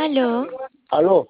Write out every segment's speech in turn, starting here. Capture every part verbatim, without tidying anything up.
Aló. Aló.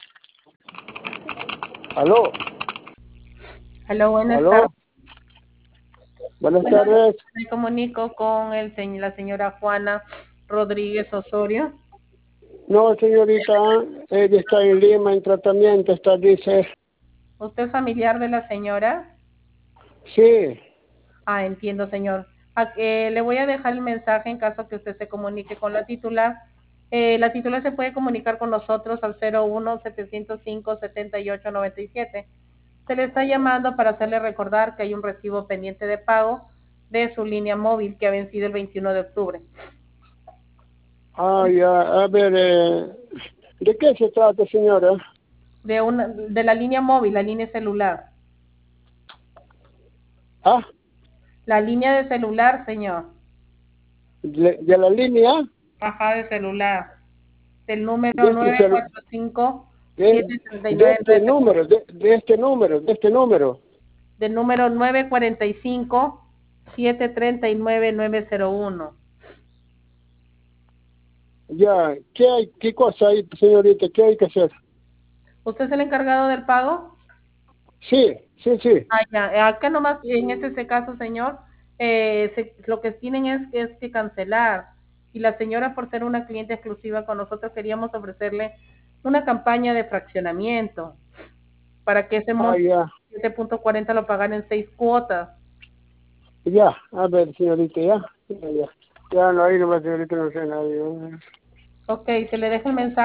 Aló. Aló, buenas Aló. tardes. Buenas Bueno, tardes. me comunico con el señ- la señora Juana Rodríguez Osorio. No, señorita, ella está en Lima en tratamiento, está, dice. ¿Usted es familiar de la señora? Sí. Ah, entiendo, señor. Ah, eh, le voy a dejar el mensaje en caso que usted se comunique con la titular. Eh, la titular se puede comunicar con nosotros al cero uno, setecientos cinco, setenta y ocho, noventa y siete. Se le está llamando para hacerle recordar que hay un recibo pendiente de pago de su línea móvil que ha vencido el veintiuno de octubre. Ah, ya, a ver, eh, ¿de qué se trata, señora? De una, de la línea móvil, la línea celular. Ah, La línea de celular, señor. de, de la línea, Ajá, de celular. Del número de este, nueve celu- cuatro cinco, de, siete tres de nueve este nueve uno. número, de, de este número, de este número. Del número nueve cuatro cinco, siete tres nueve nueve cero uno. Ya, ¿qué hay, qué cosa hay, señorita? ¿Qué hay que hacer? ¿Usted es el encargado del pago? Sí, sí, sí. Ah, ya. Acá nomás, en este caso, señor, eh, se- lo que tienen es, es que cancelar. Y la señora, por ser una cliente exclusiva con nosotros, queríamos ofrecerle una campaña de fraccionamiento para que ese Ah, monto ya, siete punto cuarenta lo pagaran en seis cuotas. ya, a ver, señorita, ya, ya, ya. Ya, no, ahí nomás, señorita, no sé nada. Ok, se le deja el mensaje.